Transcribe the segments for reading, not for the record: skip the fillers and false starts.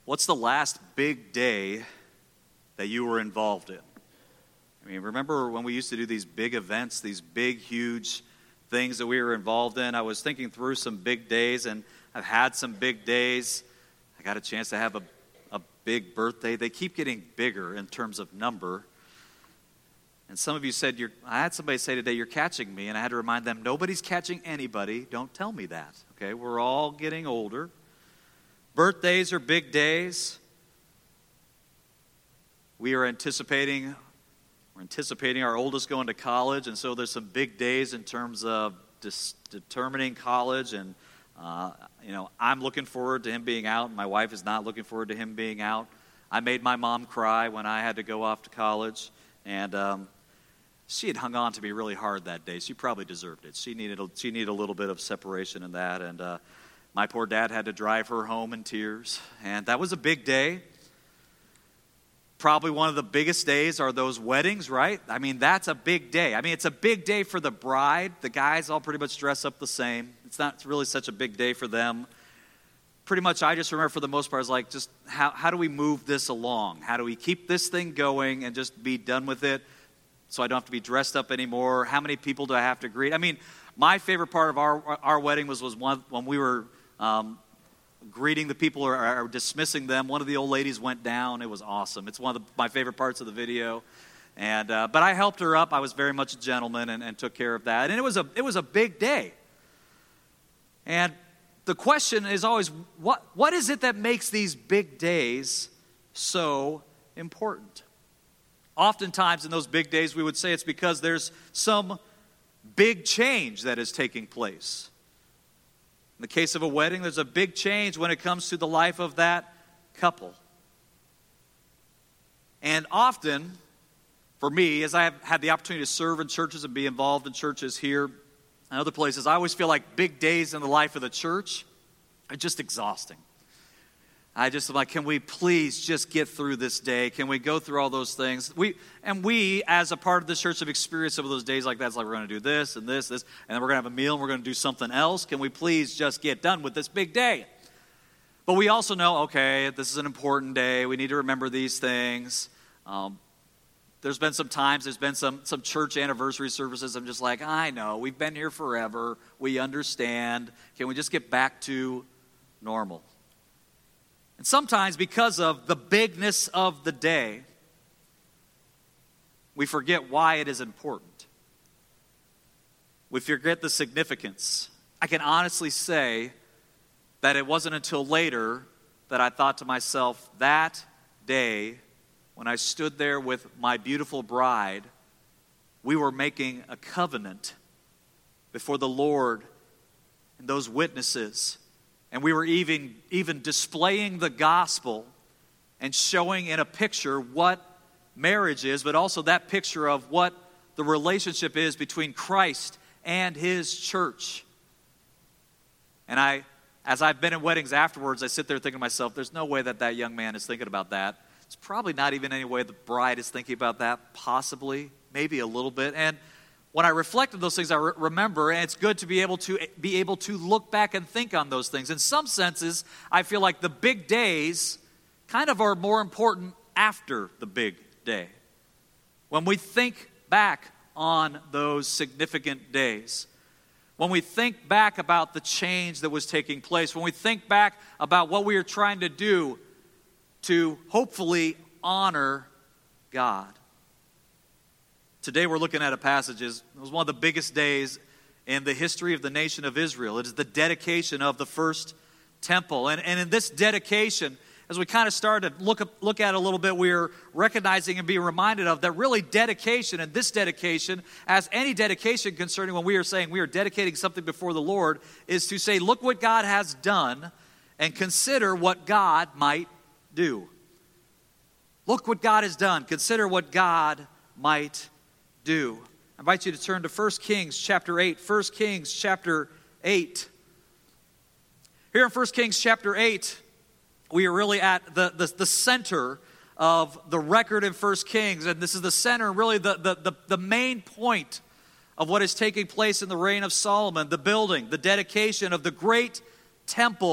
What's the last big day that you were involved in? I mean, remember when we used to do these big events, these big, huge things that we were involved in? I was thinking through some big days, and I've had some big days. I got a chance to have a big birthday. They keep getting bigger in terms of number. And some of you said, I had somebody say today, you're catching me, and I had to remind them, nobody's catching anybody. Don't tell me that, okay? We're all getting older. Birthdays are big days. We're anticipating our oldest going to college, and so there's some big days in terms of determining college, and I'm looking forward to him being out, and my wife is not looking forward to him being out. I made my mom cry when I had to go off to college, and she had hung on to me really hard that day. She probably deserved it. She needed a little bit of separation in that, and my poor dad had to drive her home in tears, and that was a big day. Probably one of the biggest days are those weddings, right? I mean, that's a big day. I mean, it's a big day for the bride. The guys all pretty much dress up the same. It's not really such a big day for them. Pretty much, I just remember for the most part, it's like, just how do we move this along? How do we keep this thing going and just be done with it so I don't have to be dressed up anymore? How many people do I have to greet? I mean, my favorite part of our wedding was when we were greeting the people or dismissing them. One of the old ladies went down. It was awesome. It's one of my favorite parts of the video. And but I helped her up. I was very much a gentleman and took care of that. And it was a big day. And the question is always, what is it that makes these big days so important? Oftentimes in those big days we would say it's because there's some big change that is taking place. In the case of a wedding, there's a big change when it comes to the life of that couple. And often, for me, as I have had the opportunity to serve in churches and be involved in churches here and other places, I always feel like big days in the life of the church are just exhausting. I just am like, can we please just get through this day? Can we go through all those things? We, as a part of the church, have experienced some of those days like that. It's like we're going to do this and this, and then we're going to have a meal and we're going to do something else. Can we please just get done with this big day? But we also know, okay, this is an important day. We need to remember these things. There's been some times, there's been some church anniversary services. I'm just like, I know, we've been here forever. We understand. Can we just get back to normal? And sometimes because of the bigness of the day, we forget why it is important. We forget the significance. I can honestly say that it wasn't until later that I thought to myself, that day when I stood there with my beautiful bride, we were making a covenant before the Lord and those witnesses. And we were even displaying the gospel and showing in a picture what marriage is, but also that picture of what the relationship is between Christ and His church. And as I've been in weddings afterwards, I sit there thinking to myself, there's no way that young man is thinking about that. It's probably not even any way the bride is thinking about that, possibly, maybe a little bit. And when I reflect on those things, I remember, and it's good to be able to look back and think on those things. In some senses, I feel like the big days kind of are more important after the big day. When we think back on those significant days, when we think back about the change that was taking place, when we think back about what we are trying to do to hopefully honor God. Today we're looking at a passage. It was one of the biggest days in the history of the nation of Israel. It is the dedication of the first temple. And in this dedication, as we kind of started to look at it a little bit, we're recognizing and being reminded of that really dedication, and this dedication, as any dedication concerning when we are saying we are dedicating something before the Lord, is to say, look what God has done and consider what God might do. Look what God has done. Consider what God might do. I invite you to turn to 1 Kings chapter 8. 1 Kings chapter 8. Here in 1 Kings chapter 8, we are really at the center of the record in 1 Kings. And this is the center, really the main point of what is taking place in the reign of Solomon. The building, the dedication of the great temple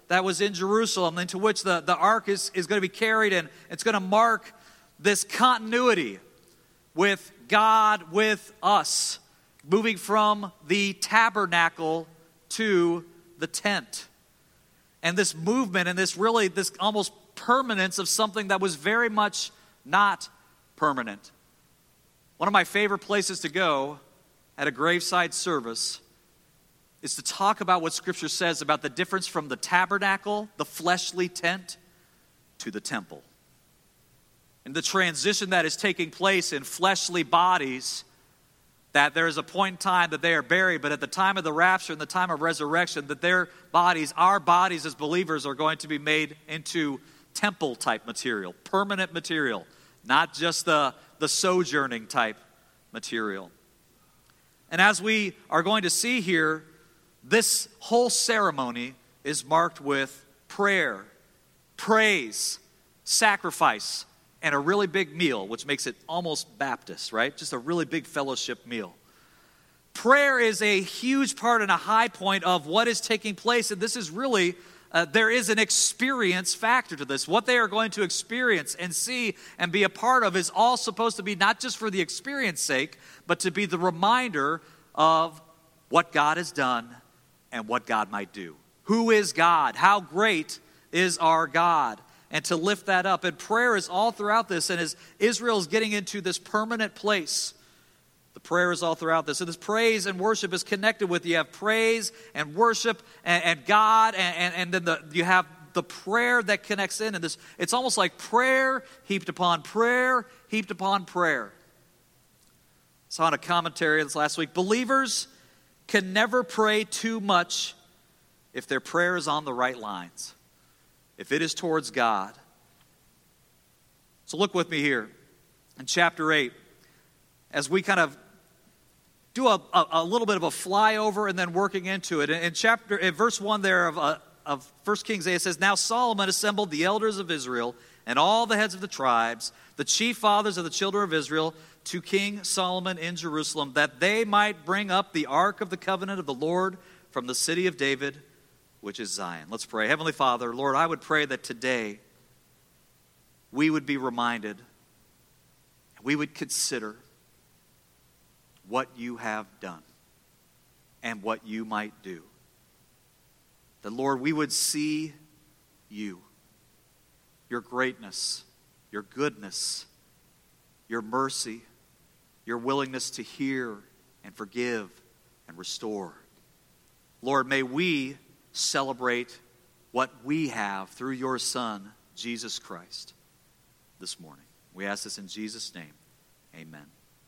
that was in Jerusalem, into which the ark is going to be carried, and it's going to mark this continuity with God with us, moving from the tabernacle to the tent. And this movement and this almost permanence of something that was very much not permanent. One of my favorite places to go at a graveside service is to talk about what Scripture says about the difference from the tabernacle, the fleshly tent, to the temple. And the transition that is taking place in fleshly bodies, that there is a point in time that they are buried, but at the time of the rapture and the time of resurrection, that their bodies, our bodies as believers, are going to be made into temple-type material, permanent material, not just the sojourning type material. And as we are going to see here, this whole ceremony is marked with prayer, praise, sacrifice, and a really big meal, which makes it almost Baptist, right? Just a really big fellowship meal. Prayer is a huge part and a high point of what is taking place, and this is really, there is an experience factor to this. What they are going to experience and see and be a part of is all supposed to be not just for the experience sake, but to be the reminder of what God has done and what God might do. Who is God? How great is our God? And to lift that up. And prayer is all throughout this. And as Israel is getting into this permanent place, the prayer is all throughout this. So this praise and worship is connected with, you have praise and worship and God, and then you have the prayer that connects in. And this, it's almost like prayer heaped upon prayer, heaped upon prayer. I saw in a commentary this last week, believers can never pray too much if their prayer is on the right lines, if it is towards God. So look with me here in chapter 8, as we kind of do a little bit of a flyover and then working into it. In verse 1 there of 1 Kings 8, it says, Now Solomon assembled the elders of Israel and all the heads of the tribes, the chief fathers of the children of Israel, to King Solomon in Jerusalem, that they might bring up the ark of the covenant of the Lord from the city of David, which is Zion. Let's pray. Heavenly Father, Lord, I would pray that today we would be reminded, we would consider what you have done and what you might do. That, Lord, we would see you, your greatness, your goodness, your mercy, your willingness to hear and forgive and restore. Lord, may we celebrate what we have through your Son, Jesus Christ, this morning. We ask this in Jesus' name. Amen.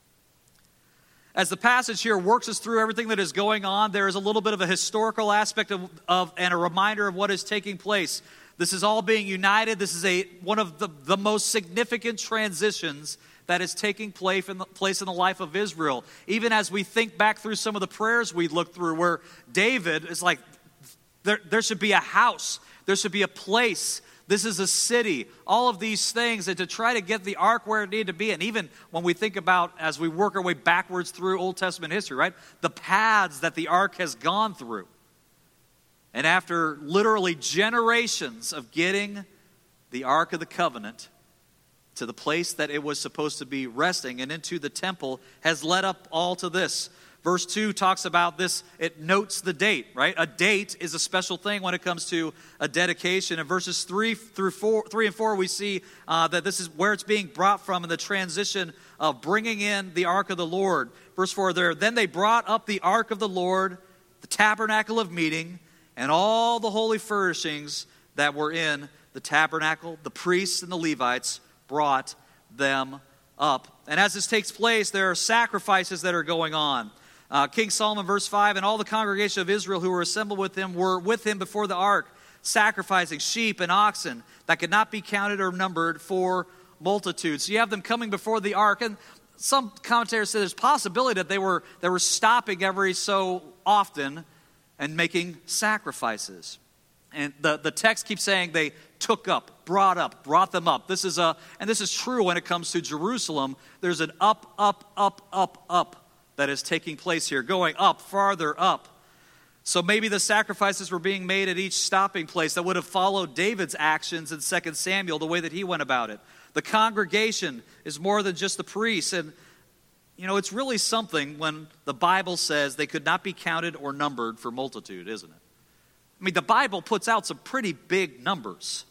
As the passage here works us through everything that is going on, there is a little bit of a historical aspect of and a reminder of what is taking place. This is all being united. This is one of the most significant transitions that is taking place in the life of Israel. Even as we think back through some of the prayers we looked through, where David is like, there should be a house, there should be a place, this is a city, all of these things, and to try to get the ark where it needed to be. And even when we think about, as we work our way backwards through Old Testament history, right, the paths that the ark has gone through. And after literally generations of getting the Ark of the Covenant to the place that it was supposed to be resting and into the temple, has led up all to this. Verse 2 talks about this. It notes the date, right? A date is a special thing when it comes to a dedication. In verses 3 and 4, we see that this is where it's being brought from in the transition of bringing in the Ark of the Lord. Verse 4 there, Then they brought up the Ark of the Lord, the tabernacle of meeting, and all the holy furnishings that were in the tabernacle. The priests and the Levites brought them up. And as this takes place, there are sacrifices that are going on. King Solomon, verse 5, and all the congregation of Israel who were assembled with him were with him before the ark, sacrificing sheep and oxen that could not be counted or numbered for multitudes. So you have them coming before the ark, and some commentators say there's possibility that they were stopping every so often and making sacrifices. And the text keeps saying they took up, brought them up. This is true when it comes to Jerusalem. There's an up that is taking place here, going up, farther up. So maybe the sacrifices were being made at each stopping place that would have followed David's actions in 2 Samuel, the way that he went about it. The congregation is more than just the priests. And, it's really something when the Bible says they could not be counted or numbered for multitude, isn't it? I mean, the Bible puts out some pretty big numbers.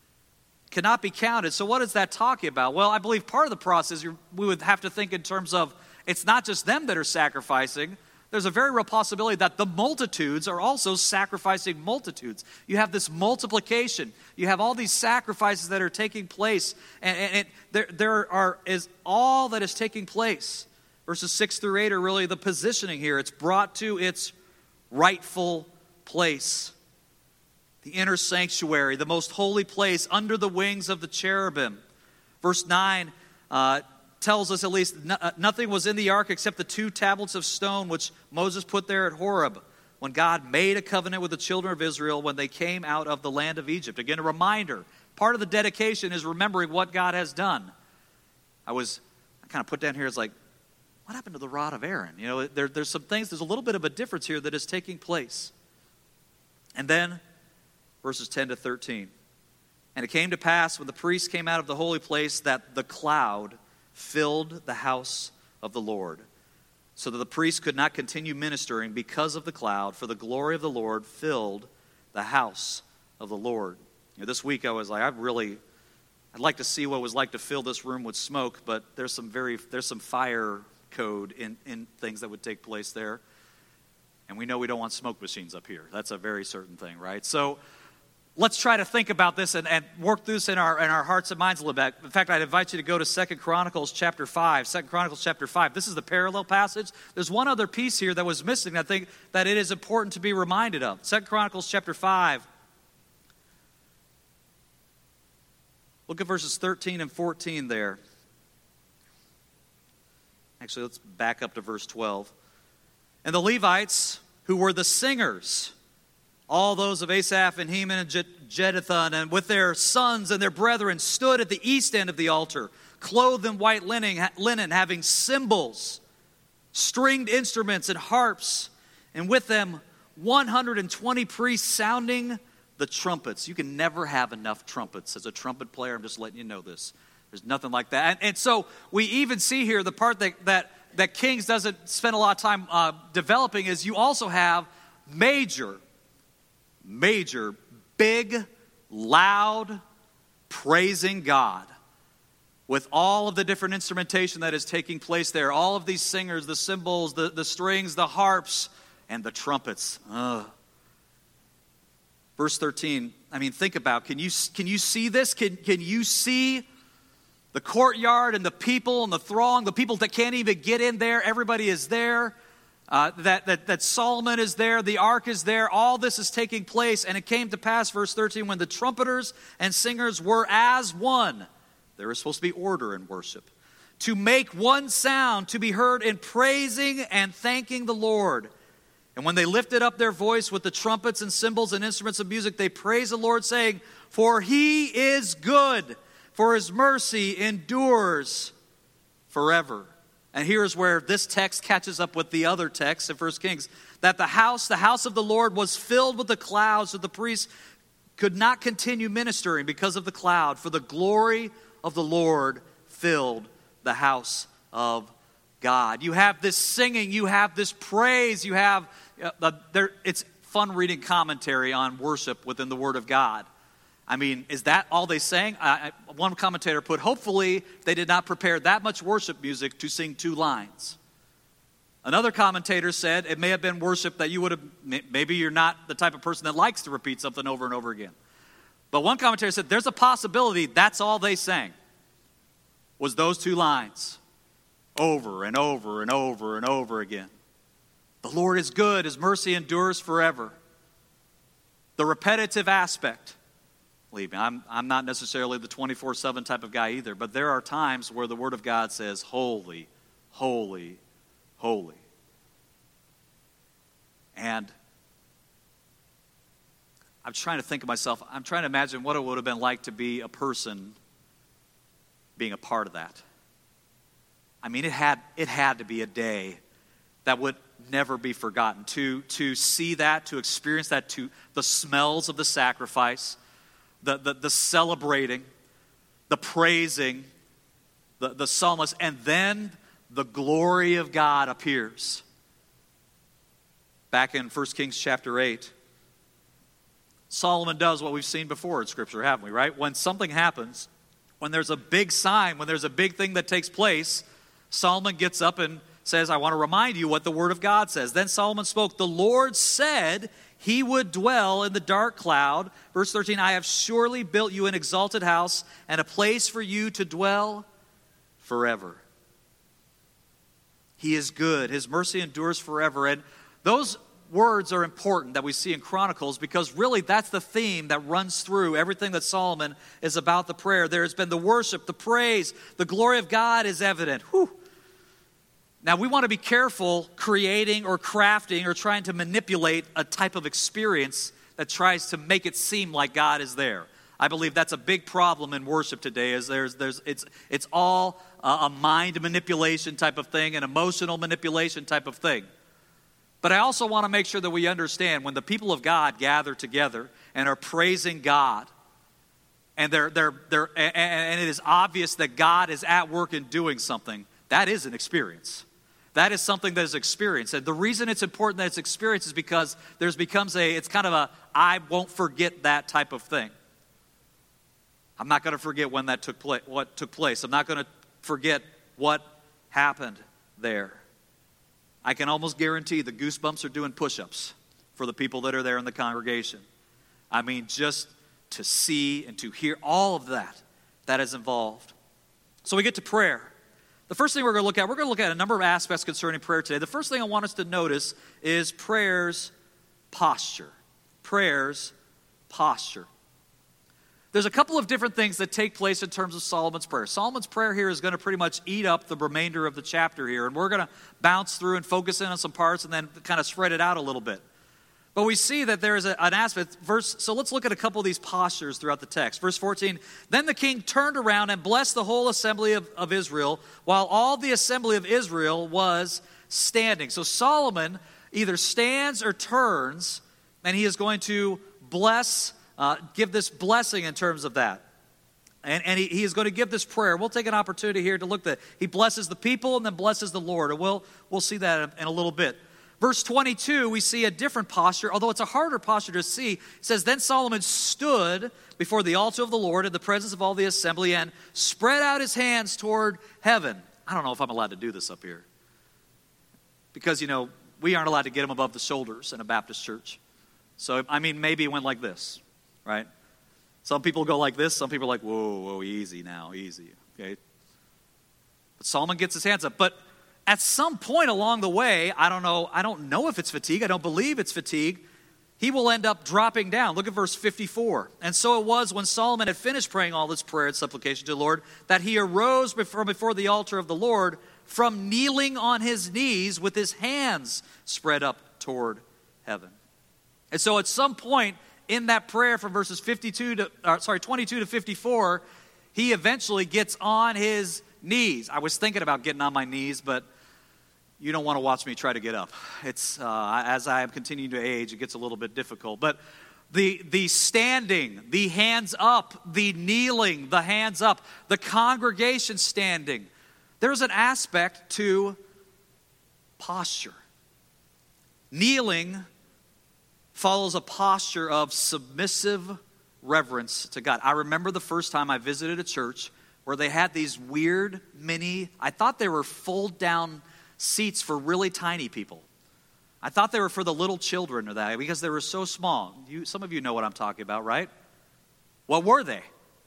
Cannot be counted. So what is that talking about? Well, I believe part of the process, we would have to think in terms of it's not just them that are sacrificing. There's a very real possibility that the multitudes are also sacrificing multitudes. You have this multiplication. You have all these sacrifices that are taking place. And there is all that is taking place. Verses 6 through 8 are really the positioning here. It's brought to its rightful place. The inner sanctuary, the most holy place under the wings of the cherubim. Verse 9 tells us at least nothing was in the ark except the 2 tablets of stone which Moses put there at Horeb when God made a covenant with the children of Israel when they came out of the land of Egypt. Again, a reminder. Part of the dedication is remembering what God has done. I kind of put down here as like, what happened to the rod of Aaron? There's some things, there's a little bit of a difference here that is taking place. And then, verses 10 to 13. And it came to pass when the priests came out of the holy place that the cloud filled the house of the Lord, so that the priests could not continue ministering because of the cloud, for the glory of the Lord filled the house of the Lord. This week I was like, I'd like to see what it was like to fill this room with smoke, but there's some fire code in things that would take place there. And we know we don't want smoke machines up here. That's a very certain thing, right? So let's try to think about this and work through this in our hearts and minds a little bit. In fact, I'd invite you to go to 2 Chronicles chapter 5. 2 Chronicles chapter 5. This is the parallel passage. There's one other piece here that was missing. I think that it is important to be reminded of. 2 Chronicles chapter 5. Look at verses 13 and 14 there. Actually, let's back up to verse 12. And the Levites, who were the singers, all those of Asaph and Heman and Jeduthun, and with their sons and their brethren, stood at the east end of the altar, clothed in white linen, having cymbals, stringed instruments, and harps, and with them 120 priests sounding the trumpets. You can never have enough trumpets. As a trumpet player, I'm just letting you know this. There's nothing like that. And so we even see here the part that Kings doesn't spend a lot of time developing is you also have major, big, loud, praising God with all of the different instrumentation that is taking place there. All of these singers, the cymbals, the strings, the harps, and the trumpets. Verse 13, think about, can you see this? Can you see the courtyard and the people and the throng, the people that can't even get in there? Everybody is there. That Solomon is there, the ark is there, all this is taking place. And it came to pass, verse 13, when the trumpeters and singers were as one, there was supposed to be order in worship, to make one sound, to be heard in praising and thanking the Lord. And when they lifted up their voice with the trumpets and cymbals and instruments of music, they praised the Lord, saying, for he is good, for his mercy endures forever. And here's where this text catches up with the other text in 1 Kings, that the house of the Lord was filled with the clouds, so the priests could not continue ministering because of the cloud, for the glory of the Lord filled the house of God. You have this singing, you have this praise, you have, it's fun reading commentary on worship within the Word of God. Is that all they sang? One commentator put, hopefully they did not prepare that much worship music to sing 2 lines. Another commentator said it may have been worship that you would have, maybe you're not the type of person that likes to repeat something over and over again. But one commentator said there's a possibility that's all they sang, was those 2 lines, over and over and over and over again. The Lord is good, his mercy endures forever. The repetitive aspect. Believe me, I'm not necessarily the 24/7 type of guy either, but there are times where the Word of God says, holy, holy, holy. And I'm trying to think of myself, I'm trying to imagine what it would have been like to be a person being a part of that. It had to be a day that would never be forgotten. To see that, to experience that, to the smells of the sacrifice, the celebrating, the praising, the psalmist, and then the glory of God appears. Back in 1 Kings chapter 8, Solomon does what we've seen before in Scripture, haven't we, right? When something happens, when there's a big sign, when there's a big thing that takes place, Solomon gets up and says, I want to remind you what the Word of God says. Then Solomon spoke, the Lord said he would dwell in the dark cloud. Verse 13, I have surely built you an exalted house and a place for you to dwell forever. He is good. His mercy endures forever. And those words are important that we see in Chronicles because really that's the theme that runs through everything that Solomon is about the prayer. There has been the worship, the praise, the glory of God is evident. Whew. Now we want to be careful creating or crafting or trying to manipulate a type of experience that tries to make it seem like God is there. I believe that's a big problem in worship today. Is it's all a mind manipulation type of thing, an emotional manipulation type of thing. But I also want to make sure that we understand when the people of God gather together and are praising God, and and it is obvious that God is at work in doing something, that is an experience. That is something that is experienced. And the reason it's important that it's experienced is because it's kind of a, I won't forget that type of thing. I'm not going to forget when that what took place. I'm not going to forget what happened there. I can almost guarantee the goosebumps are doing push-ups for the people that are there in the congregation. I mean, just to see and to hear all of that is involved. So we get to prayer. The first thing we're going to look at a number of aspects concerning prayer today. The first thing I want us to notice is prayer's posture. Prayer's posture. There's a couple of different things that take place in terms of Solomon's prayer. Solomon's prayer here is going to pretty much eat up the remainder of the chapter here, and we're going to bounce through and focus in on some parts and then kind of spread it out a little bit. But we see that there is an aspect, so let's look at a couple of these postures throughout the text. Verse 14, then the king turned around and blessed the whole assembly of Israel, while all the assembly of Israel was standing. So Solomon either stands or turns, and he is going to give this blessing in terms of that. And he is going to give this prayer. We'll take an opportunity here to look at, he blesses the people and then blesses the Lord. And we'll see that in a little bit. Verse 22, we see a different posture, although it's a harder posture to see. It says, then Solomon stood before the altar of the Lord in the presence of all the assembly and spread out his hands toward heaven. I don't know if I'm allowed to do this up here. Because, we aren't allowed to get them above the shoulders in a Baptist church. So, maybe it went like this, right? Some people go like this. Some people are like, whoa, easy now, easy, okay? But Solomon gets his hands up. But at some point along the way, I don't know if it's fatigue. I don't believe it's fatigue. He will end up dropping down. Look at verse 54. And so it was when Solomon had finished praying all this prayer and supplication to the Lord that he arose before the altar of the Lord from kneeling on his knees with his hands spread up toward heaven. And so at some point in that prayer from verses 22 to 54, he eventually gets on his knees. I was thinking about getting on my knees, but you don't want to watch me try to get up. It's as I am continuing to age, it gets a little bit difficult. But the standing, the hands up, the kneeling, the hands up, the congregation standing, there's an aspect to posture. Kneeling follows a posture of submissive reverence to God. I remember the first time I visited a church where they had these weird I thought they were fold-down seats for really tiny people. I thought they were for the little children or that because they were so small. Some of you know what I'm talking about, right? What were they?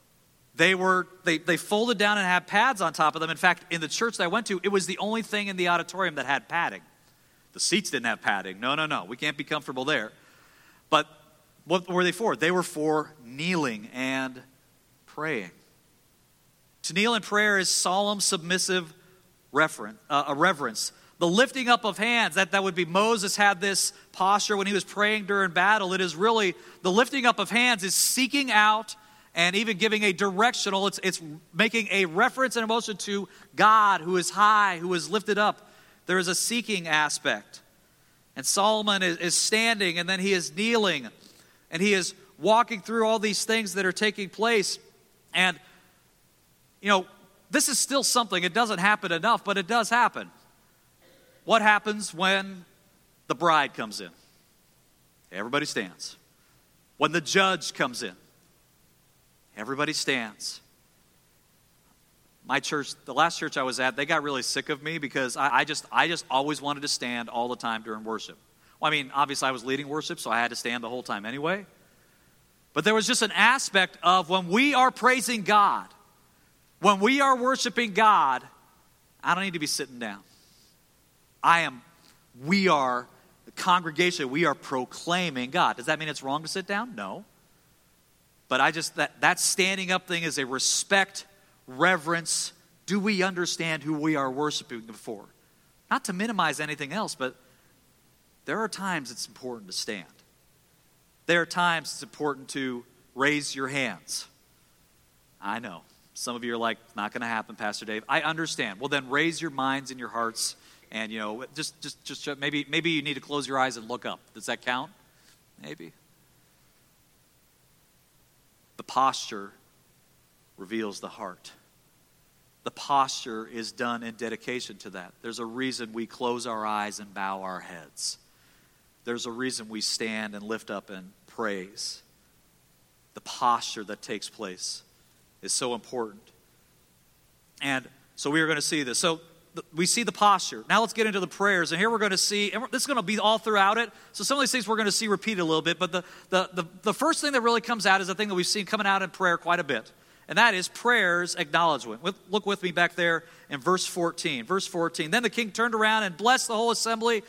They folded down and had pads on top of them. In fact, in the church that I went to, it was the only thing in the auditorium that had padding. The seats didn't have padding. No. We can't be comfortable there. But what were they for? They were for kneeling and praying. To kneel in prayer is solemn, submissive reverence. The lifting up of hands, that would be Moses had this posture when he was praying during battle. It is really, the lifting up of hands is seeking out and even giving a directional, it's making a reference and emotion to God who is high, who is lifted up. There is a seeking aspect. And Solomon is standing, and then he is kneeling, and he is walking through all these things that are taking place. And, this is still something. It doesn't happen enough, but it does happen. What happens when the bride comes in? Everybody stands. When the judge comes in, everybody stands. My church, the last church I was at, they got really sick of me because I just always wanted to stand all the time during worship. Well, obviously I was leading worship, so I had to stand the whole time anyway. But there was just an aspect of when we are praising God, when we are worshiping God, I don't need to be sitting down. We are, the congregation, we are proclaiming God. Does that mean it's wrong to sit down? No. But that standing up thing is a respect, reverence. Do we understand who we are worshiping before? Not to minimize anything else, but there are times it's important to stand. There are times it's important to raise your hands. I know. Some of you are like, not going to happen, Pastor Dave. I understand. Well, then raise your minds and your hearts, and just maybe you need to close your eyes and look up. Does that count? Maybe. The posture reveals the heart. The posture is done in dedication to that. There's a reason we close our eyes and bow our heads. There's a reason we stand and lift up and praise. The posture that takes place is so important. And so we are going to see this. So we see the posture. Now let's get into the prayers. And here we're going to see, and this is going to be all throughout it. So some of these things we're going to see repeated a little bit. But the first thing that really comes out is the thing that we've seen coming out in prayer quite a bit. And that is prayer's acknowledgement. Look with me back there in verse 14. Verse 14. Then the king turned around and blessed the whole assembly.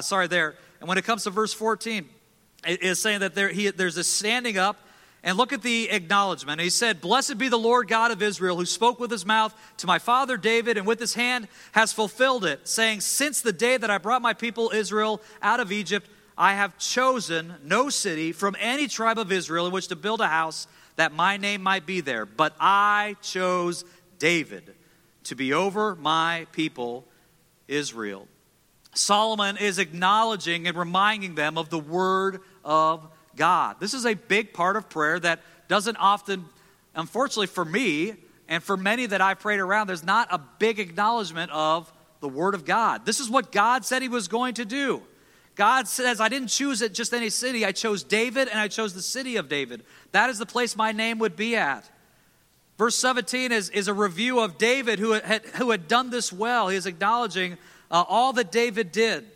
And when it comes to verse 14, it is saying that there's a standing up. And look at the acknowledgement. He said, "Blessed be the Lord God of Israel, who spoke with his mouth to my father David, and with his hand has fulfilled it, saying, since the day that I brought my people Israel out of Egypt, I have chosen no city from any tribe of Israel in which to build a house, that my name might be there. But I chose David to be over my people Israel." Solomon is acknowledging and reminding them of the word of God. This is a big part of prayer that doesn't often, unfortunately for me, and for many that I've prayed around, there's not a big acknowledgement of the word of God. This is what God said he was going to do. God says, I didn't choose it just any city. I chose David, and I chose the city of David. That is the place my name would be at. Verse 17 is a review of David who had done this well. He is acknowledging all that David did.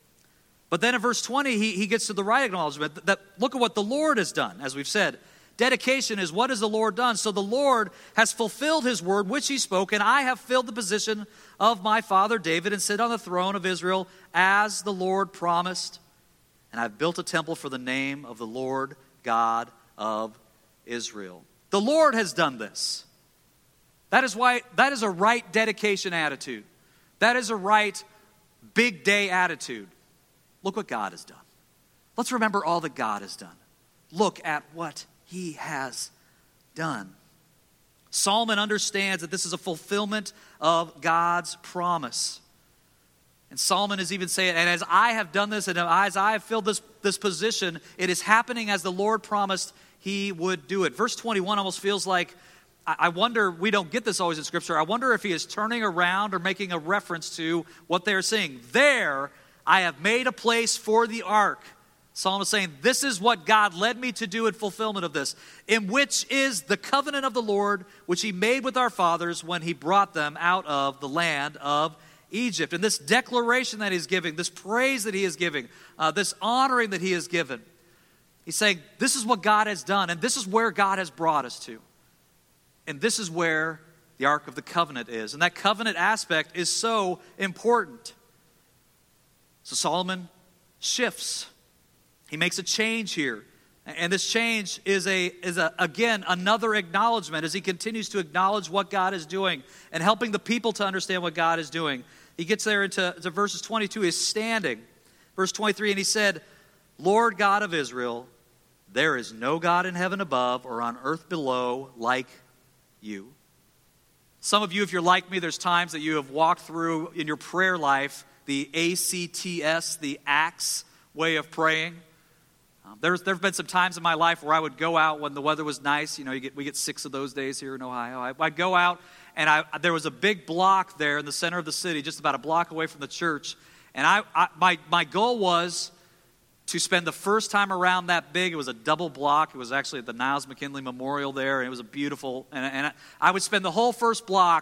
But then in verse 20, he gets to the right acknowledgement. That look at what the Lord has done, as we've said. Dedication is, what has the Lord done? So the Lord has fulfilled his word, which he spoke, and I have filled the position of my father David and sit on the throne of Israel as the Lord promised. And I've built a temple for the name of the Lord God of Israel. The Lord has done this. That is a right dedication attitude. That is a right big day attitude. Look what God has done. Let's remember all that God has done. Look at what he has done. Solomon understands that this is a fulfillment of God's promise. And Solomon is even saying, and as I have done this, and as I have filled this position, it is happening as the Lord promised he would do it. Verse 21 almost feels like, I wonder, we don't get this always in Scripture, I wonder if he is turning around or making a reference to what they're saying. There, I have made a place for the ark. Solomon is saying, this is what God led me to do in fulfillment of this, in which is the covenant of the Lord, which he made with our fathers when he brought them out of the land of Egypt. And this declaration that he's giving, this praise that he is giving, this honoring that he has given, he's saying, this is what God has done, and this is where God has brought us to. And this is where the Ark of the Covenant is. And that covenant aspect is so important. So Solomon shifts. He makes a change here. And this change is again another acknowledgement as he continues to acknowledge what God is doing and helping the people to understand what God is doing. He gets there into verses 22. He's standing. Verse 23, and he said, Lord God of Israel, there is no God in heaven above or on earth below like you. Some of you, if you're like me, there's times that you have walked through in your prayer life the ACTS, the ACTS way of praying. There have been some times in my life where I would go out when the weather was nice. You know, we get 6 of those days here in Ohio. I'd go out, and there was a big block there in the center of the city, just about a block away from the church. And my goal was to spend the first time around that big. It was a double block. It was actually at the Niles McKinley Memorial there, and it was a beautiful. And I would spend the whole first block,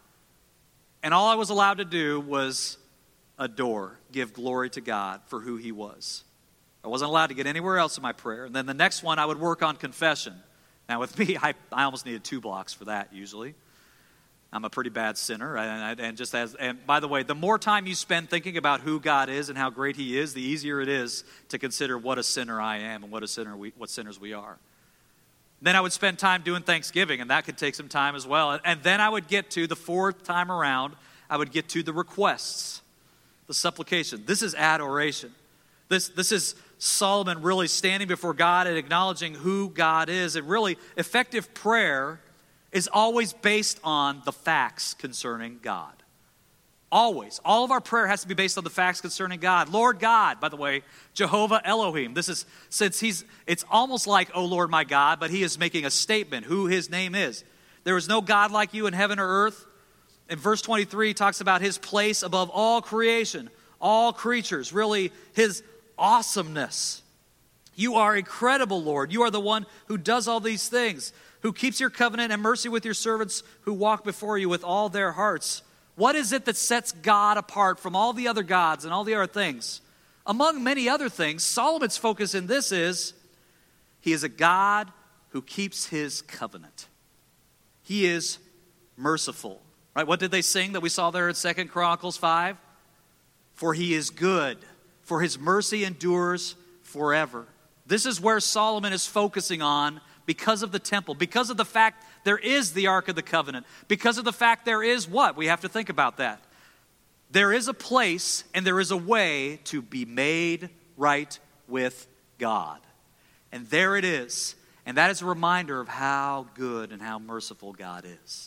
and all I was allowed to do was adore, give glory to God for who He was. I wasn't allowed to get anywhere else in my prayer. And then the next one, I would work on confession. Now with me, I almost needed 2 blocks for that usually. I'm a pretty bad sinner. And by the way, the more time you spend thinking about who God is and how great He is, the easier it is to consider what a sinner I am and what sinners we are. Then I would spend time doing Thanksgiving, and that could take some time as well. And then I would get to the 4th time around, I would get to the requests, the supplication. This is adoration. This is Solomon really standing before God and acknowledging who God is. And really, effective prayer is always based on the facts concerning God. Always. All of our prayer has to be based on the facts concerning God. Lord God, by the way, Jehovah Elohim. It's almost like, oh Lord my God, but He is making a statement who His name is. There is no God like you in heaven or earth. In verse 23, He talks about His place above all creation, all creatures, really His awesomeness. You are incredible, Lord. You are the one who does all these things, who keeps your covenant and mercy with your servants who walk before you with all their hearts. What is it that sets God apart from all the other gods and all the other things? Among many other things, Solomon's focus in this is He is a God who keeps His covenant. He is merciful. Right? What did they sing that we saw there in 2 Chronicles 5? For He is good, for His mercy endures forever. This is where Solomon is focusing on because of the temple, because of the fact there is the Ark of the Covenant, because of the fact there is what? We have to think about that. There is a place and there is a way to be made right with God. And there it is. And that is a reminder of how good and how merciful God is.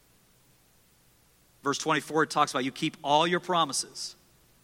Verse 24, it talks about you keep all your promises.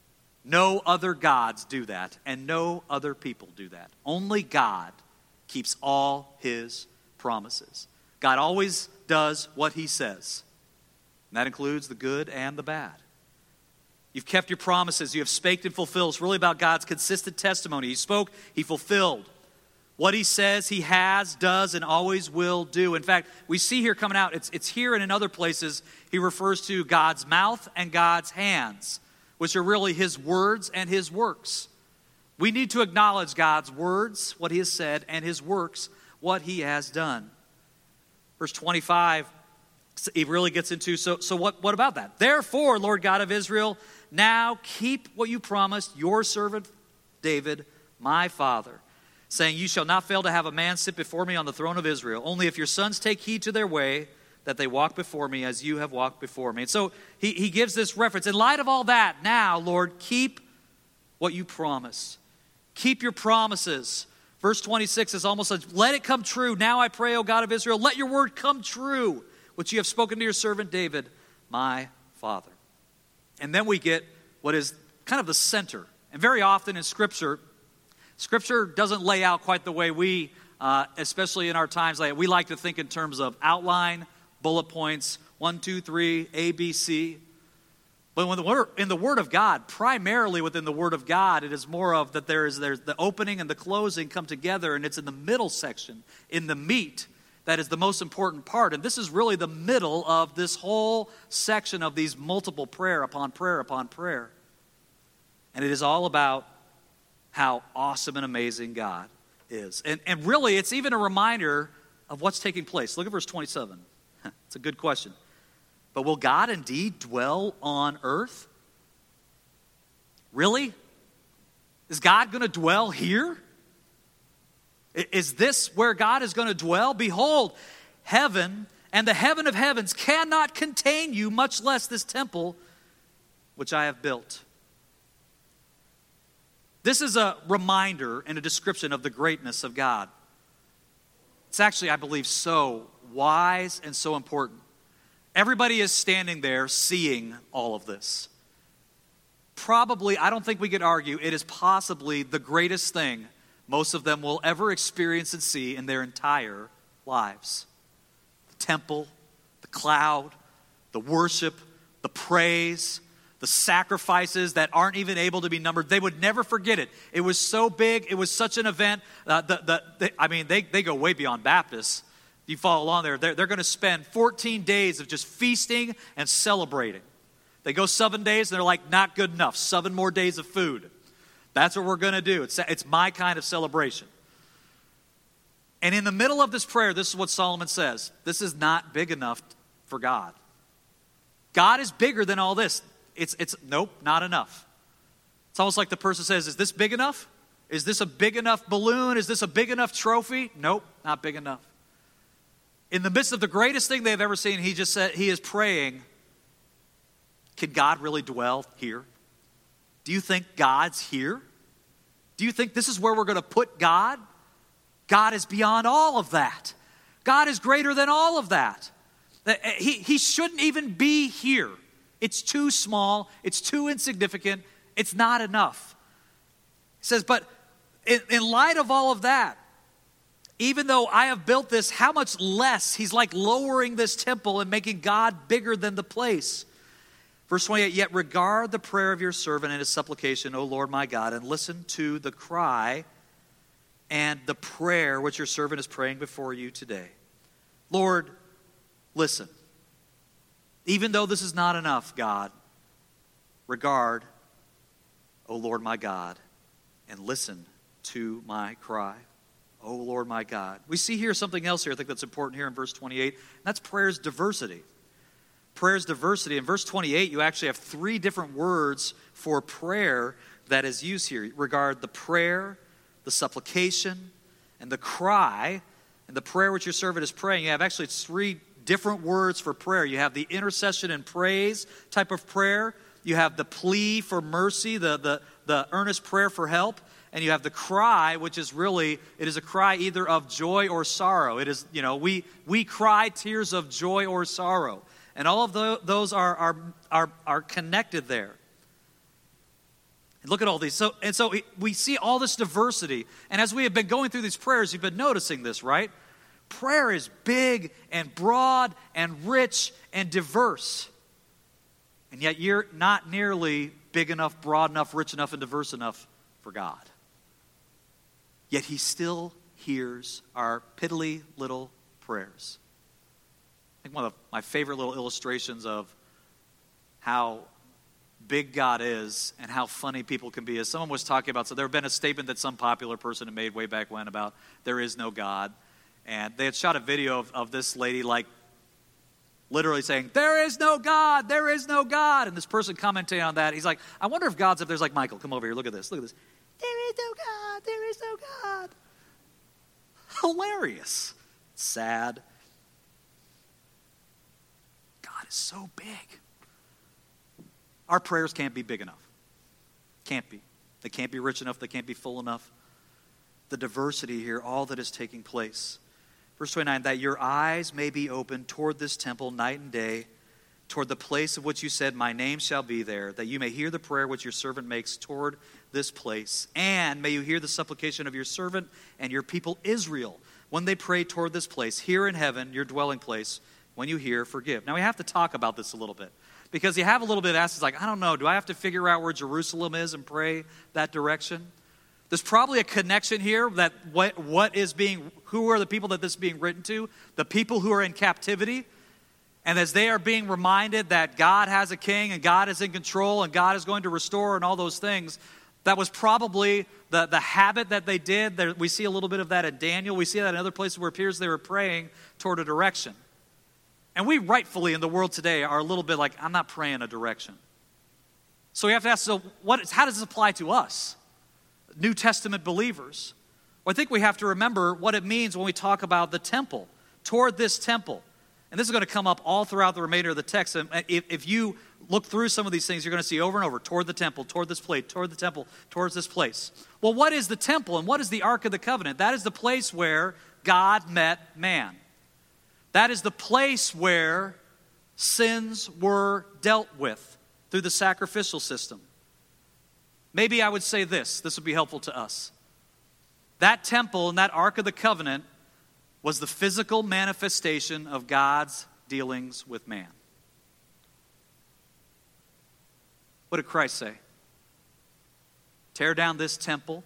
No other gods do that, and no other people do that. Only God keeps all His promises. God always does what He says. And that includes the good and the bad. You've kept your promises. You have spake and fulfilled. It's really about God's consistent testimony. He spoke, He fulfilled. What He says, He has, does, and always will do. In fact, we see here coming out, it's here and in other places, He refers to God's mouth and God's hands, which are really His words and His works. We need to acknowledge God's words, what He has said, and His works, what He has done. Verse 25, He really gets into, so what about that? Therefore, Lord God of Israel, now keep what you promised your servant David, my father, saying, you shall not fail to have a man sit before me on the throne of Israel. Only if your sons take heed to their way, that they walk before me as you have walked before me. And so he gives this reference. In light of all that, now, Lord, keep what you promise. Keep your promises. Verse 26 is almost like, let it come true. Now I pray, O God of Israel, let your word come true, which you have spoken to your servant David, my father. And then we get what is kind of the center. And very often in Scripture doesn't lay out quite the way we, especially in our times, we like to think in terms of outline, bullet points, 1, 2, 3, A, B, C. But in the Word of God, primarily within the Word of God, it is more of that there's the opening and the closing come together, and it's in the middle section, in the meat, that is the most important part. And this is really the middle of this whole section of these multiple prayer upon prayer upon prayer. And it is all about how awesome and amazing God is. And really, it's even a reminder of what's taking place. Look at verse 27. It's a good question. But will God indeed dwell on earth? Really? Is God going to dwell here? Is this where God is going to dwell? Behold, heaven and the heaven of heavens cannot contain you, much less this temple which I have built. This is a reminder and a description of the greatness of God. It's actually, I believe, so wise and so important. Everybody is standing there seeing all of this. probably, I don't think we could argue, it is possibly the greatest thing most of them will ever experience and see in their entire lives. The temple, the cloud, the worship, the praise, the sacrifices that aren't even able to be numbered. They would never forget it. It was so big. It was such an event. They go way beyond Baptists. If you follow along there, they're going to spend 14 days of just feasting and celebrating. They go 7 days, and they're like, not good enough. 7 more days of food. That's what we're going to do. It's my kind of celebration. And in the middle of this prayer, this is what Solomon says. This is not big enough for God. God is bigger than all this. Nope, not enough. It's almost like the person says, is this big enough? Is this a big enough balloon? Is this a big enough trophy? Nope, not big enough. In the midst of the greatest thing they've ever seen, he just said, he is praying, can God really dwell here? Do you think God's here? Do you think this is where we're going to put God? God is beyond all of that. God is greater than all of that. He shouldn't even be here. It's too small. It's too insignificant. It's not enough. He says, but in light of all of that, even though I have built this, how much less? He's like lowering this temple and making God bigger than the place. Verse 28, yet regard the prayer of your servant and his supplication, O Lord my God, and listen to the cry and the prayer which your servant is praying before you today. Lord, listen. Even though this is not enough, God, regard, O Lord my God, and listen to my cry. O Lord my God. We see here something else here I think that's important here in verse 28, and that's prayer's diversity. Prayer's diversity. In verse 28, you actually have 3 different words for prayer that is used here. Regard the prayer, the supplication, and the cry. And the prayer which your servant is praying, you have actually 3 different words for prayer. You have the intercession and praise type of prayer. You have the plea for mercy, the earnest prayer for help. And you have the cry, which is really, it is a cry either of joy or sorrow. It is, we cry tears of joy or sorrow. And all of those are connected there. And look at all these. So we see all this diversity. And as we have been going through these prayers, you've been noticing this, right? Prayer is big and broad and rich and diverse. And yet you're not nearly big enough, broad enough, rich enough, and diverse enough for God. Yet he still hears our piddly little prayers. I think one of my favorite little illustrations of how big God is and how funny people can be is someone was talking about, so there had been a statement that some popular person had made way back when about there is no God. And they had shot a video of this lady like literally saying, there is no God, there is no God. And this person commenting on that, he's like, I wonder if God's up there's like, Michael, come over here, look at this. There is no God, there is no God. Hilarious. Sad. God is so big. Our prayers can't be big enough. Can't be. They can't be rich enough. They can't be full enough. The diversity here, all that is taking place. Verse 29, that your eyes may be open toward this temple night and day, toward the place of which you said, my name shall be there, that you may hear the prayer which your servant makes toward this place. And may you hear the supplication of your servant and your people Israel when they pray toward this place, here in heaven, your dwelling place. When you hear, forgive. Now we have to talk about this a little bit. Because you have a little bit of ask, like, I don't know, do I have to figure out where Jerusalem is and pray that direction? There's probably a connection here that who are the people that this is being written to? The people who are in captivity. And as they are being reminded that God has a king and God is in control and God is going to restore and all those things, that was probably the habit that they did. We see a little bit of that in Daniel. We see that in other places where it appears they were praying toward a direction. And we rightfully in the world today are a little bit like, I'm not praying a direction. So we have to ask, how does this apply to us, New Testament believers? Well, I think we have to remember what it means when we talk about the temple, toward this temple. And this is going to come up all throughout the remainder of the text. And if you look through some of these things, you're going to see over and over, toward the temple, toward this place, toward the temple, towards this place. Well, what is the temple and what is the Ark of the Covenant? That is the place where God met man. That is the place where sins were dealt with through the sacrificial system. maybe I would say this would be helpful to us. That temple and that Ark of the Covenant was the physical manifestation of God's dealings with man. What did Christ say? Tear down this temple,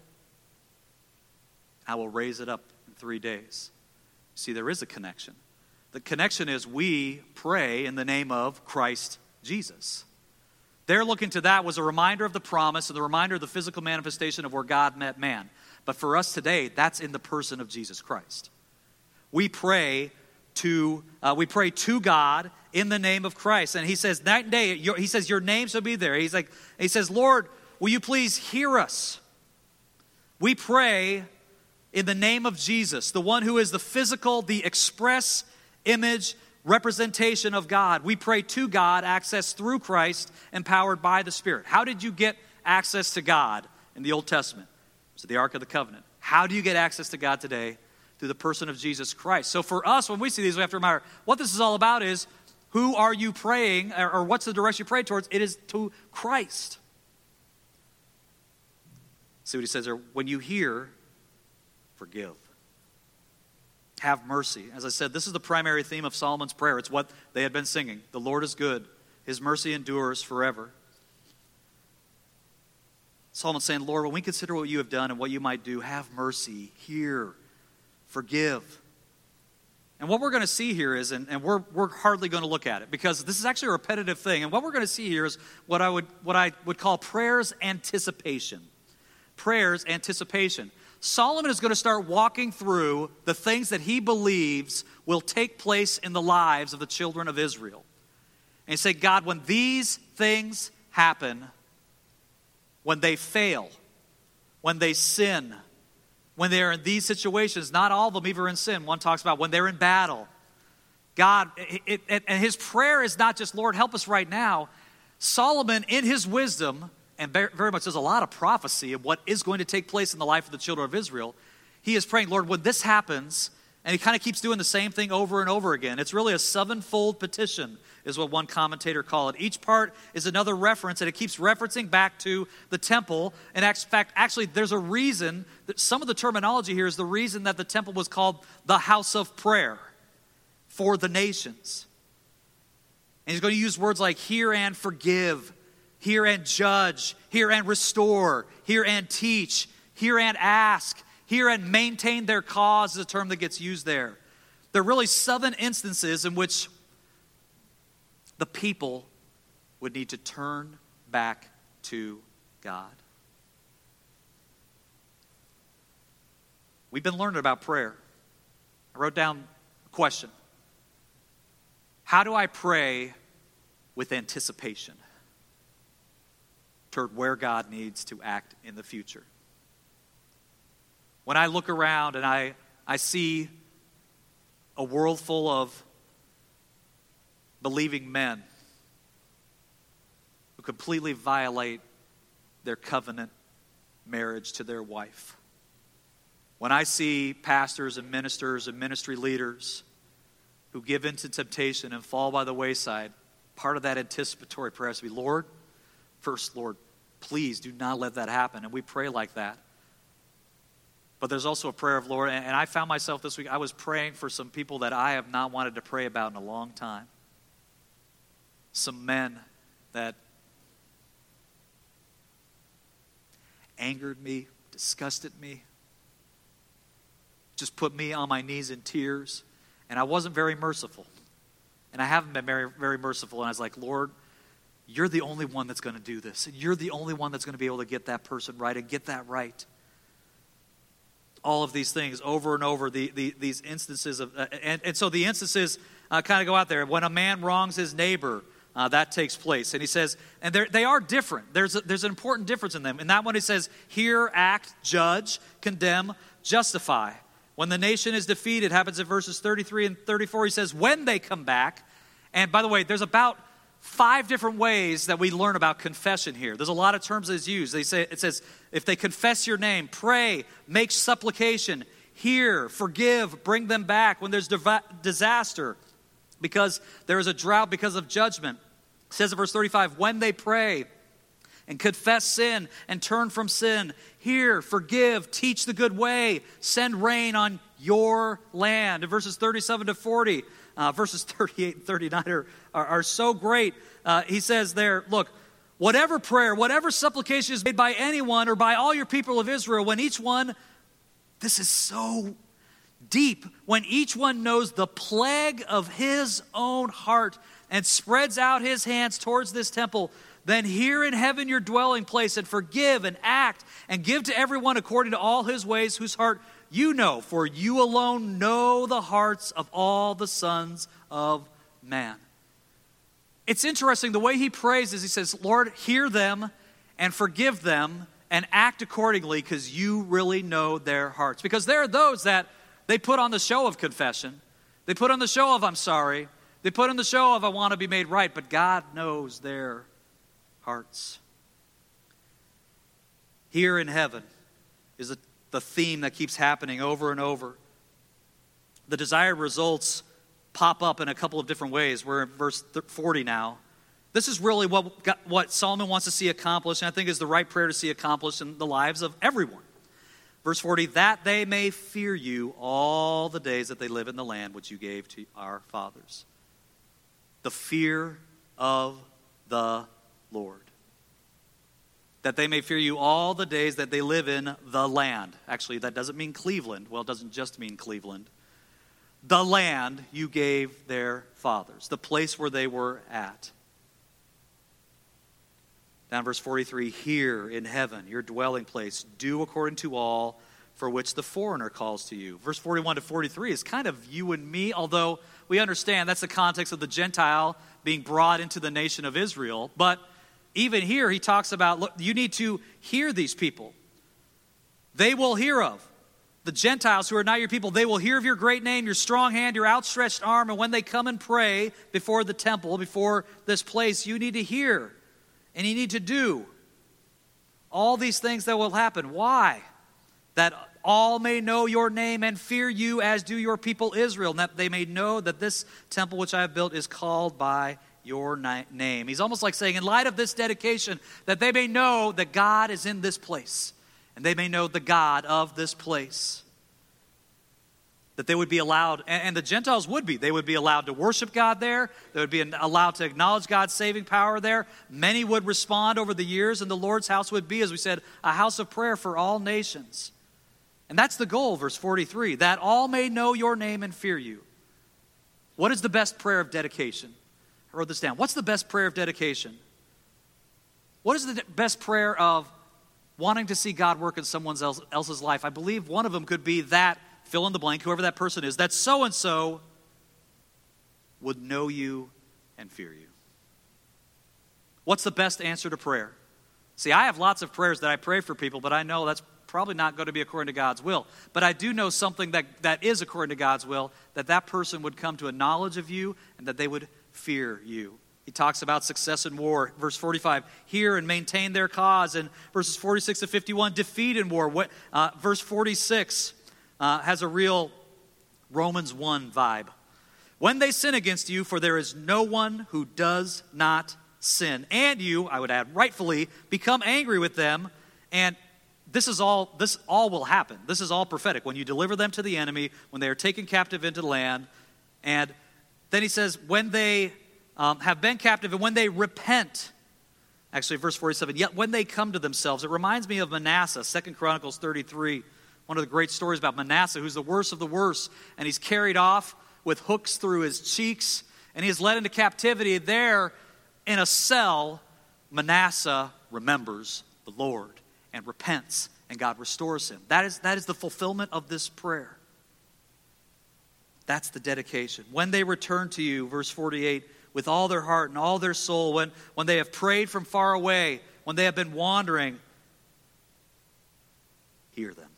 I will raise it up in 3 days. See, there is a connection. The connection is we pray in the name of Christ Jesus. Their looking to that was a reminder of the promise and the reminder of the physical manifestation of where God met man. But for us today, that's in the person of Jesus Christ. We pray to God in the name of Christ. And he says, night and day, he says, your name shall be there. He says, Lord, will you please hear us? We pray in the name of Jesus, the one who is the physical, the express image, representation of God. We pray to God, access through Christ, empowered by the Spirit. How did you get access to God in the Old Testament? It was the Ark of the Covenant. How do you get access to God today? Through the person of Jesus Christ. So for us, when we see these, we have to remember what this is all about is, who are you praying, or what's the direction you pray towards? It is to Christ. See what he says there? When you hear, forgive. Have mercy. As I said, this is the primary theme of Solomon's prayer. It's what they had been singing. The Lord is good. His mercy endures forever. Solomon's saying, Lord, when we consider what you have done and what you might do, have mercy, hear, forgive. And what we're going to see here is, and we're hardly going to look at it, because this is actually a repetitive thing. And what we're going to see here is what I would call prayer's anticipation. Prayer's anticipation. Solomon is going to start walking through the things that he believes will take place in the lives of the children of Israel. And he said, God, when these things happen, when they fail, when they sin, when they're in these situations, not all of them even are in sin. One talks about when they're in battle. God, and his prayer is not just, Lord, help us right now. Solomon, in his wisdom, and very much there's a lot of prophecy of what is going to take place in the life of the children of Israel, he is praying, Lord, when this happens, and he kind of keeps doing the same thing over and over again. It's really a sevenfold petition, is what one commentator called it. Each part is another reference, and it keeps referencing back to the temple. And in fact, actually, there's a reason that some of the terminology here is the reason that the temple was called the house of prayer for the nations. And he's going to use words like hear and forgive, hear and judge, hear and restore, hear and teach, hear and ask, hear and maintain their cause is a term that gets used there. There are really 7 instances in which the people would need to turn back to God. We've been learning about prayer. I wrote down a question. How do I pray with anticipation toward where God needs to act in the future? When I look around and I see a world full of believing men who completely violate their covenant marriage to their wife. When I see pastors and ministers and ministry leaders who give into temptation and fall by the wayside, part of that anticipatory prayer has to be, Lord, first, Lord, please do not let that happen. And we pray like that. But there's also a prayer of, Lord, and I found myself this week, I was praying for some people that I have not wanted to pray about in a long time. Some men that angered me, disgusted me, just put me on my knees in tears, and I wasn't very merciful. And I haven't been very, very merciful, and I was like, Lord, you're the only one that's going to do this, and you're the only one that's going to be able to get that person right and get that right. All of these things over and over, these instances of, and so the instances kind of go out there. When a man wrongs his neighbor, that takes place. And he says, and they are different. There's an important difference in them. In that one, he says, hear, act, judge, condemn, justify. When the nation is defeated, happens in verses 33 and 34, he says, when they come back. And by the way, there's about 5 different ways that we learn about confession here. There's a lot of terms that's used. It says, if they confess your name, pray, make supplication, hear, forgive, bring them back. When there's disaster, because there is a drought because of judgment. It says in verse 35, when they pray and confess sin and turn from sin. Hear, forgive, teach the good way, send rain on your land. In verses 37 to 40, verses 38 and 39 are so great. He says there, look, whatever prayer, whatever supplication is made by anyone or by all your people of Israel, when each one, this is so deep, when each one knows the plague of his own heart and spreads out his hands towards this temple, then hear in heaven your dwelling place and forgive and act and give to everyone according to all his ways, whose heart you know, for you alone know the hearts of all the sons of man. It's interesting, the way he prays is he says, Lord, hear them and forgive them and act accordingly because you really know their hearts. Because there are those that they put on the show of confession. They put on the show of I'm sorry. They put on the show of I want to be made right. But God knows their hearts. Here in heaven is the theme that keeps happening over and over. The desired results pop up in a couple of different ways. We're in verse 40 now. This is really what Solomon wants to see accomplished, and I think is the right prayer to see accomplished in the lives of everyone. Verse 40, that they may fear you all the days that they live in the land which you gave to our fathers. The fear of the Lord. That they may fear you all the days that they live in the land. Actually, that doesn't mean Cleveland. Well, it doesn't just mean Cleveland. The land you gave their fathers. The place where they were at. Down verse 43, here in heaven, your dwelling place, do according to all for which the foreigner calls to you. Verse 41 to 43 is kind of you and me, although we understand that's the context of the Gentile being brought into the nation of Israel. But even here, he talks about, look, you need to hear these people. They will hear of. The Gentiles who are not your people, they will hear of your great name, your strong hand, your outstretched arm, and when they come and pray before the temple, before this place, you need to hear. And you need to do all these things that will happen. Why? That all may know your name and fear you as do your people Israel, and that they may know that this temple which I have built is called by your name. He's almost like saying, in light of this dedication, that they may know that God is in this place, and they may know the God of this place. That they would be allowed, and the Gentiles would be, they would be allowed to worship God there. They would be allowed to acknowledge God's saving power there. Many would respond over the years, and the Lord's house would be, as we said, a house of prayer for all nations. And that's the goal, verse 43, that all may know your name and fear you. What is the best prayer of dedication? I wrote this down. What's the best prayer of dedication? What is the best prayer of wanting to see God work in someone else's life? I believe one of them could be that, fill in the blank, whoever that person is, that so-and-so would know you and fear you. What's the best answer to prayer? See, I have lots of prayers that I pray for people, but I know that's probably not going to be according to God's will. But I do know something that is according to God's will, that person would come to a knowledge of you and that they would fear you. He talks about success in war. Verse 45, hear and maintain their cause. And verses 46 to 51, defeat in war. Verse 46, has a real Romans 1 vibe. When they sin against you, for there is no one who does not sin. And you, I would add, rightfully become angry with them. And this all will happen. This is all prophetic. When you deliver them to the enemy, when they are taken captive into the land. And then he says, when they have been captive and when they repent. Actually, verse 47, yet when they come to themselves. It reminds me of Manasseh, 2 Chronicles 33. One of the great stories about Manasseh, who's the worst of the worst, and he's carried off with hooks through his cheeks, and he's led into captivity. There, in a cell, Manasseh remembers the Lord and repents, and God restores him. That is the fulfillment of this prayer. That's the dedication. When they return to you, verse 48, with all their heart and all their soul, when they have prayed from far away, when they have been wandering, hear them.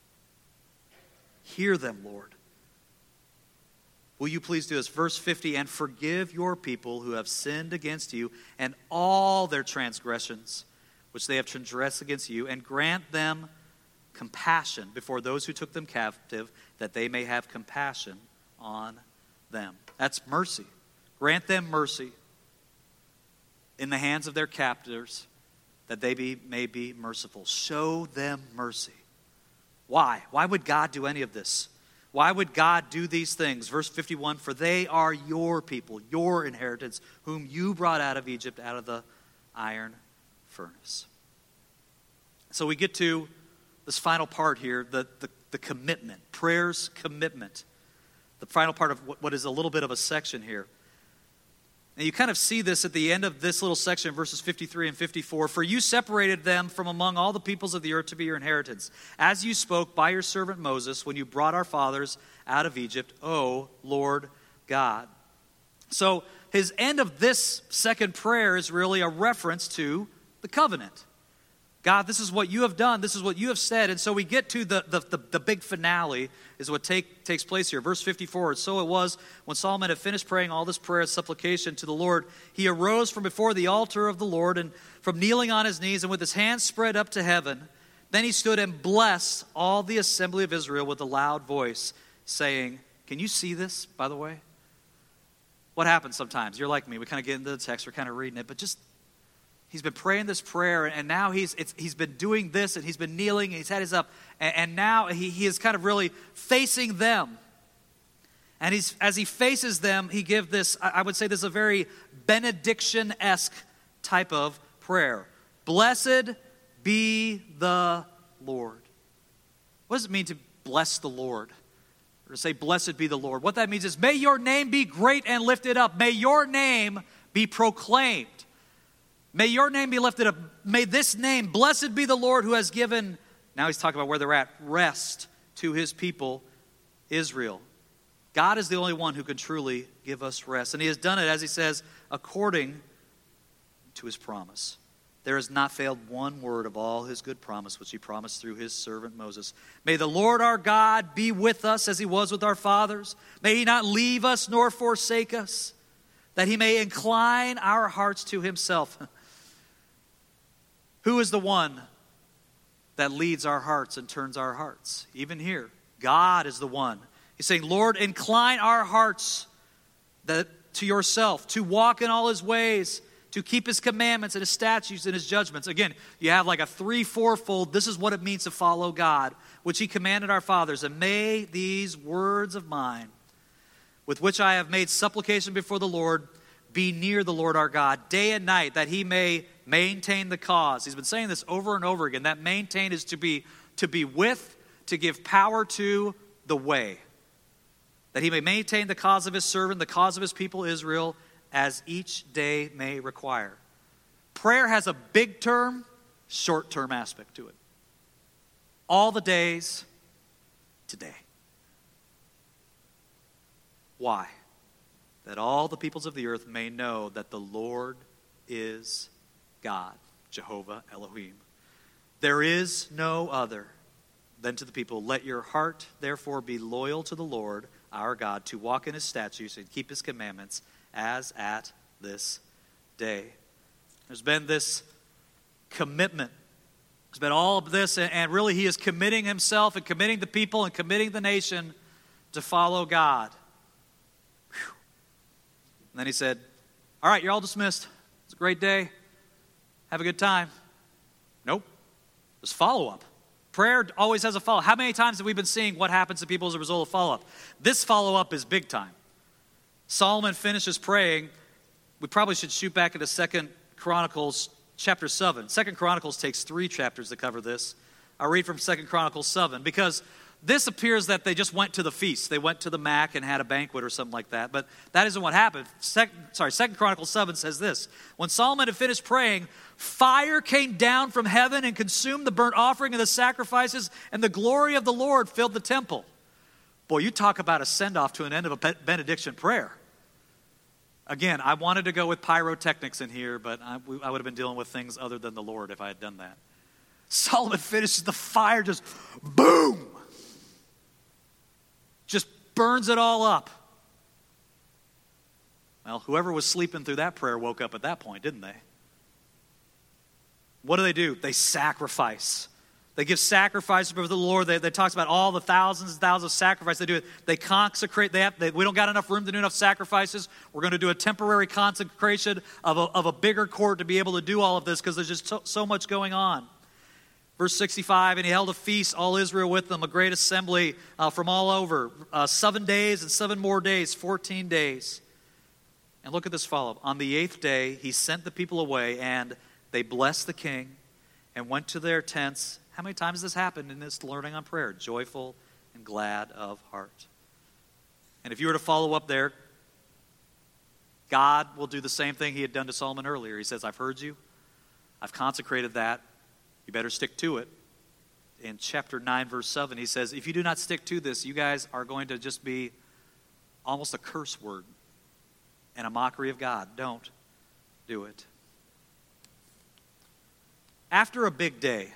Hear them, Lord. Will you please do this? Verse 50, and forgive your people who have sinned against you and all their transgressions, which they have transgressed against you, and grant them compassion before those who took them captive, that they may have compassion on them. That's mercy. Grant them mercy in the hands of their captors, that they may be merciful. Show them mercy. Why? Why would God do any of this? Why would God do these things? Verse 51, for they are your people, your inheritance, whom you brought out of Egypt, out of the iron furnace. So we get to this final part here, the commitment, prayer's commitment. The final part of what is a little bit of a section here. And you kind of see this at the end of this little section, verses 53 and 54. For you separated them from among all the peoples of the earth to be your inheritance, as you spoke by your servant Moses when you brought our fathers out of Egypt, O Lord God. So his end of this second prayer is really a reference to the covenant. God, this is what you have done. This is what you have said. And so we get to the big finale is what takes place here. Verse 54, so it was when Solomon had finished praying all this prayer and supplication to the Lord, he arose from before the altar of the Lord and from kneeling on his knees and with his hands spread up to heaven. Then he stood and blessed all the assembly of Israel with a loud voice, saying, can you see this, by the way? What happens sometimes? You're like me. We kind of get into the text. We're kind of reading it. But just he's been praying this prayer, and now he's been doing this, and he's been kneeling, and he's had his up, and now he is kind of really facing them. And as he faces them, he gives this, I would say this is a very benediction-esque type of prayer. Blessed be the Lord. What does it mean to bless the Lord? Or to say, blessed be the Lord. What that means is, may your name be great and lifted up. May your name be proclaimed. May your name be lifted up. May this name, blessed be the Lord who has given, now he's talking about where they're at, rest to his people, Israel. God is the only one who can truly give us rest. And he has done it, as he says, according to his promise. There has not failed one word of all his good promise, which he promised through his servant Moses. May the Lord our God be with us as he was with our fathers. May he not leave us nor forsake us, that he may incline our hearts to himself. Who is the one that leads our hearts and turns our hearts? Even here, God is the one. He's saying, Lord, incline our hearts to yourself, to walk in all his ways, to keep his commandments and his statutes and his judgments. Again, you have like a 3-4-fold. This is what it means to follow God, which he commanded our fathers. And may these words of mine, with which I have made supplication before the Lord, be near the Lord our God day and night, that he may maintain the cause. He's been saying this over and over again. That maintain is to be with, to give power to the way. That he may maintain the cause of his servant, the cause of his people Israel, as each day may require. Prayer has a big term, short term aspect to it. All the days, today. Why? That all the peoples of the earth may know that the Lord is God, Jehovah Elohim. There is no other than to the people. Let your heart, therefore, be loyal to the Lord, our God, to walk in his statutes and keep his commandments as at this day. There's been this commitment. There's been all of this, and really he is committing himself and committing the people and committing the nation to follow God. Whew. And then he said, all right, you're all dismissed. It's a great day. Have a good time. Nope. There's follow-up. Prayer always has a follow-up. How many times have we been seeing what happens to people as a result of follow-up? This follow-up is big time. Solomon finishes praying. We probably should shoot back into 2 Chronicles chapter 7. 2 Chronicles takes 3 chapters to cover this. I'll read from 2 Chronicles 7 because this appears that they just went to the feast. They went to the Mac and had a banquet or something like that. But that isn't what happened. 2 Chronicles 7 says this. When Solomon had finished praying, fire came down from heaven and consumed the burnt offering and the sacrifices, and the glory of the Lord filled the temple. Boy, you talk about a send-off to an end of a benediction prayer. Again, I wanted to go with pyrotechnics in here, but I would have been dealing with things other than the Lord if I had done that. Solomon finishes the fire, just boom! Just burns it all up. Well, whoever was sleeping through that prayer woke up at that point, didn't they? What do? They sacrifice. They give sacrifices before the Lord. They talks about all the thousands and thousands of sacrifices they do. They consecrate. We don't got enough room to do enough sacrifices. We're going to do a temporary consecration of a bigger court to be able to do all of this because there's just so much going on. Verse 65, and he held a feast, all Israel with them, a great assembly from all over. 7 days and 7 more days, 14 days. And look at this follow-up. On the 8th day, he sent the people away, and they blessed the king and went to their tents. How many times has this happened in this learning on prayer? Joyful and glad of heart. And if you were to follow up there, God will do the same thing he had done to Solomon earlier. He says, I've heard you. I've consecrated that. You better stick to it. In chapter 9, verse 7, he says, if you do not stick to this, you guys are going to just be almost a curse word and a mockery of God. Don't do it. After a big day,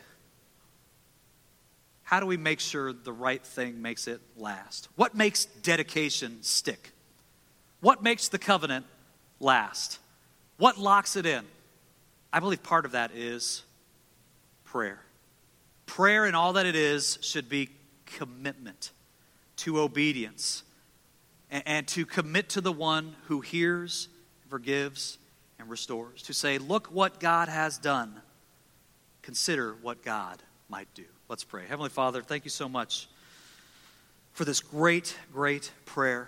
how do we make sure the right thing makes it last? What makes dedication stick? What makes the covenant last? What locks it in? I believe part of that is prayer. Prayer and all that it is should be commitment to obedience and to commit to the one who hears, forgives, and restores. To say, look what God has done. Consider what God might do. Let's pray. Heavenly Father, thank you so much for this great, great prayer.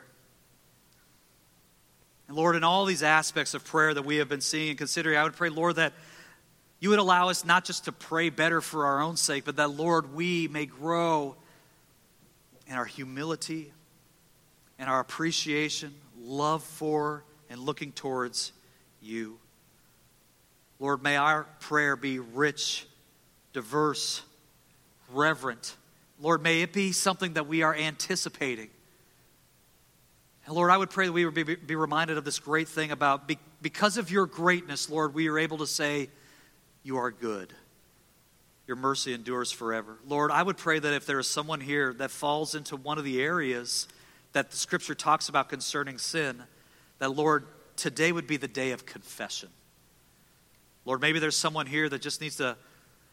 And Lord, in all these aspects of prayer that we have been seeing and considering, I would pray, Lord, that you would allow us not just to pray better for our own sake, but that, Lord, we may grow in our humility and our appreciation, love for, and looking towards you. Lord, may our prayer be rich, diverse, reverent. Lord, may it be something that we are anticipating. And Lord, I would pray that we would be reminded of this great thing about because of your greatness, Lord, we are able to say, you are good. Your mercy endures forever. Lord, I would pray that if there is someone here that falls into one of the areas that the Scripture talks about concerning sin, that, Lord, today would be the day of confession. Lord, maybe there's someone here that just needs to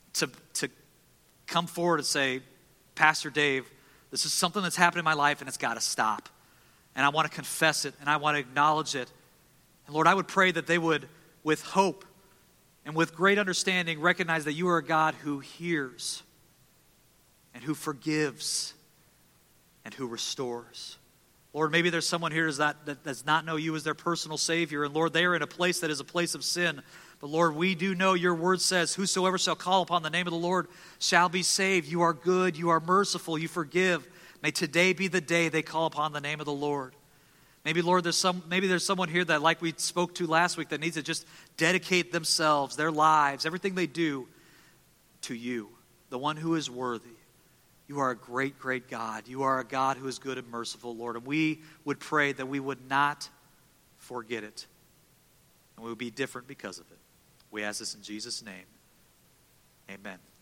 come forward and say, Pastor Dave, this is something that's happened in my life and it's got to stop. And I want to confess it and I want to acknowledge it. And Lord, I would pray that they would, with hope and with great understanding, recognize that you are a God who hears and who forgives and who restores. Lord, maybe there's someone here that does not know you as their personal Savior. And Lord, they are in a place that is a place of sin. But Lord, we do know your word says, whosoever shall call upon the name of the Lord shall be saved. You are good, you are merciful, you forgive. May today be the day they call upon the name of the Lord. Maybe, Lord, there's someone here that, like we spoke to last week, that needs to just dedicate themselves, their lives, everything they do to you, the one who is worthy. You are a great, great God. You are a God who is good and merciful, Lord. And we would pray that we would not forget it. And we would be different because of it. We ask this in Jesus' name. Amen.